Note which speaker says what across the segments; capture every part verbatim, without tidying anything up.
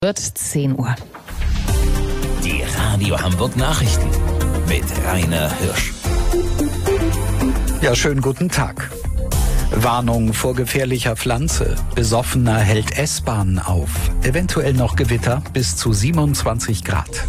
Speaker 1: Wird zehn Uhr.
Speaker 2: Die Radio Hamburg Nachrichten mit Rainer Hirsch.
Speaker 3: Ja, schönen guten Tag. Warnung vor gefährlicher Pflanze. Besoffener hält S-Bahn auf. Eventuell noch Gewitter bis zu siebenundzwanzig Grad.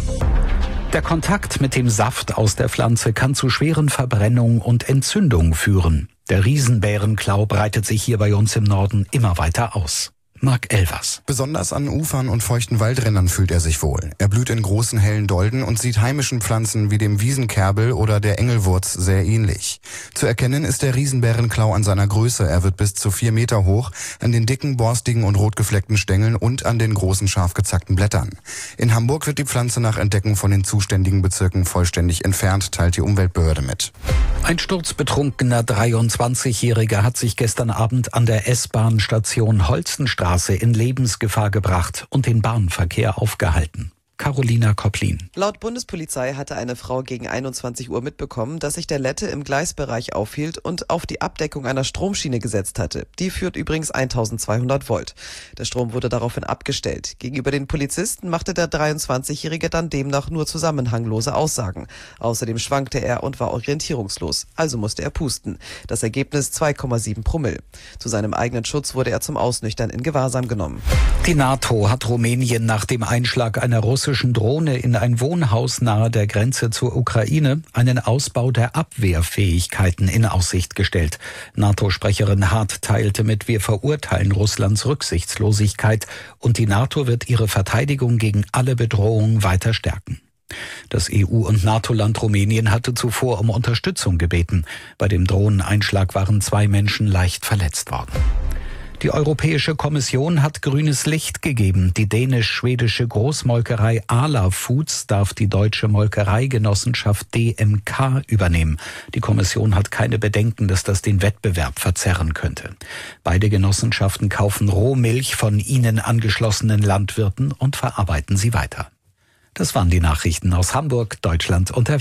Speaker 3: Der Kontakt mit dem Saft aus der Pflanze kann zu schweren Verbrennungen und Entzündungen führen. Der Riesenbärenklau breitet sich hier bei uns im Norden immer weiter aus. Marc Elvers.
Speaker 4: Besonders an Ufern und feuchten Waldrändern fühlt er sich wohl. Er blüht in großen hellen Dolden und sieht heimischen Pflanzen wie dem Wiesenkerbel oder der Engelwurz sehr ähnlich. Zu erkennen ist der Riesenbärenklau an seiner Größe. Er wird bis zu vier Meter hoch, an den dicken, borstigen und rotgefleckten Stängeln und an den großen, scharf gezackten Blättern. In Hamburg wird die Pflanze nach Entdeckung von den zuständigen Bezirken vollständig entfernt, teilt die Umweltbehörde mit.
Speaker 3: Ein sturzbetrunkener dreiundzwanzigjähriger hat sich gestern Abend an der S-Bahn-Station Holstenstraße in Lebensgefahr gebracht und den Bahnverkehr aufgehalten. Carolina Kopplin.
Speaker 5: Laut Bundespolizei hatte eine Frau gegen einundzwanzig Uhr mitbekommen, dass sich der Lette im Gleisbereich aufhielt und auf die Abdeckung einer Stromschiene gesetzt hatte. Die führt übrigens eintausendzweihundert Volt. Der Strom wurde daraufhin abgestellt. Gegenüber den Polizisten machte der dreiundzwanzigjährige dann demnach nur zusammenhanglose Aussagen. Außerdem schwankte er und war orientierungslos. Also musste er pusten. Das Ergebnis zwei Komma sieben Promille. Zu seinem eigenen Schutz wurde er zum Ausnüchtern in Gewahrsam genommen.
Speaker 3: Die NATO hat Rumänien nach dem Einschlag einer russischen Drohne in ein Wohnhaus nahe der Grenze zur Ukraine einen Ausbau der Abwehrfähigkeiten in Aussicht gestellt. NATO-Sprecherin Hart teilte mit: Wir verurteilen Russlands Rücksichtslosigkeit und die NATO wird ihre Verteidigung gegen alle Bedrohungen weiter stärken. Das E U- und NATO-Land Rumänien hatte zuvor um Unterstützung gebeten. Bei dem Drohneneinschlag waren zwei Menschen leicht verletzt worden. Die Europäische Kommission hat grünes Licht gegeben. Die dänisch-schwedische Großmolkerei Arla Foods darf die deutsche Molkereigenossenschaft D M K übernehmen. Die Kommission hat keine Bedenken, dass das den Wettbewerb verzerren könnte. Beide Genossenschaften kaufen Rohmilch von ihnen angeschlossenen Landwirten und verarbeiten sie weiter. Das waren die Nachrichten aus Hamburg, Deutschland und der Welt.